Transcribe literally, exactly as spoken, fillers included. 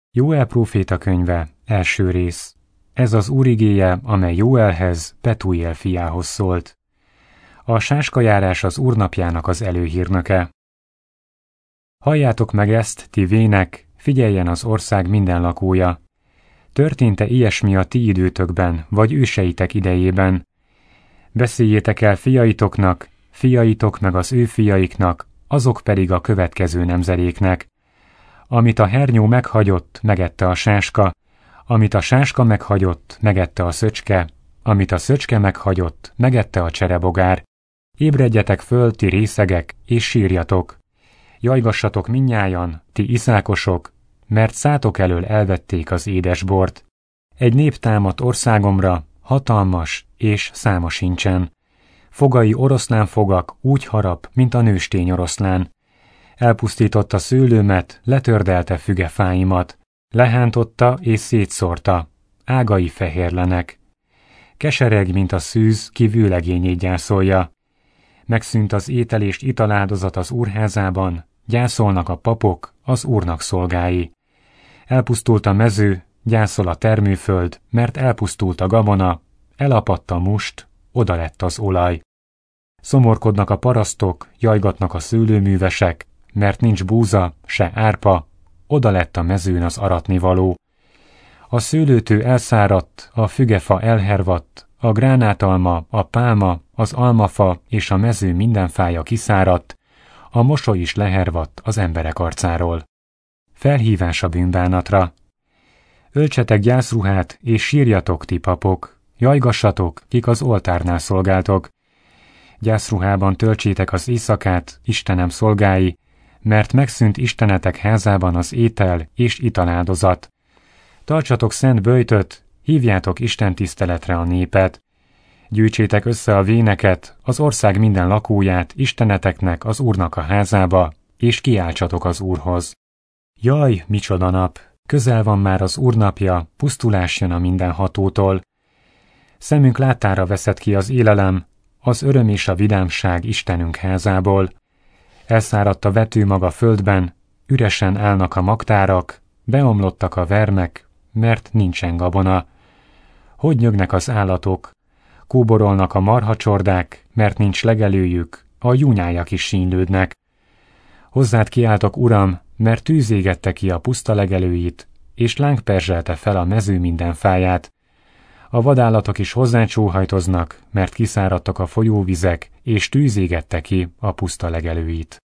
Jóel próféta könyve, első rész. Ez az Úr igéje, amely Jóelhez, Petújél fiához szólt. A sáskajárás az Úr napjának az előhírnöke. Halljátok meg ezt, ti vének, figyeljen az ország minden lakója. Történt-e ilyesmi a ti időtökben, vagy őseitek idejében? Beszéljétek el fiaitoknak, fiaitok meg az ő fiaiknak, azok pedig a következő nemzedéknek. Amit a hernyó meghagyott, megette a sáska, amit a sáska meghagyott, megette a szöcske, amit a szöcske meghagyott, megette a cserebogár. Ébredjetek föl, ti részegek, és sírjatok. Jajgassatok mindnyájan, ti iszákosok, mert szátok elől elvették az édesbort. Egy nép támadt országomra, hatalmas, és száma sincsen. Fogai oroszlánfogak úgy harap, mint a nőstény oroszlán. Elpusztította szőlőmet, letördelte fügefáimat, lehántotta és szétszórta, ágai fehérlenek. Kesereg, mint a szűz, ki vőlegényét gyászolja. Megszűnt az étel és italáldozat az úrházában, gyászolnak a papok, az úrnak szolgái. Elpusztult a mező, gyászol a termőföld, mert elpusztult a gabona, elapadt a must, oda lett az olaj. Szomorkodnak a parasztok, jajgatnak a szőlőművesek, mert nincs búza, se árpa, oda lett a mezőn az aratnivaló. A szőlőtő elszáradt, a fügefa elhervadt, a gránátalma, a pálma, az almafa és a mező minden fája kiszáradt, a mosoly is lehervadt az emberek arcáról. Felhívás a bűnbánatra. Öltsetek gyászruhát, és sírjatok, ti papok, jajgassatok, kik az oltárnál szolgáltok. Gyászruhában töltsétek az éjszakát, Istenem szolgái, mert megszűnt Istenetek házában az étel és italáldozat. Tartsatok szent böjtöt, hívjátok Isten tiszteletre a népet. Gyűjtsétek össze a véneket, az ország minden lakóját Isteneteknek, az Úrnak a házába, és kiáltsatok az Úrhoz. Jaj, micsoda nap! Közel van már az Úr napja, pusztulás jön a mindenhatótól. Szemünk láttára veszett ki az élelem, az öröm és a vidámság Istenünk házából. Elszáradt a vetőmag a földben, üresen állnak a magtárak, beomlottak a vermek, mert nincsen gabona. Hogy nyögnek az állatok, kóborolnak a marhacsordák, mert nincs legelőjük, a júnyájak is sínlődnek. Hozzád kiáltok, Uram, mert tűz égette ki a puszta legelőit, és láng perzselte fel a mező minden fáját. A vadállatok is hozzád sóhajtoznak, mert kiszáradtak a folyóvizek, és tűz égette ki a puszta legelőit.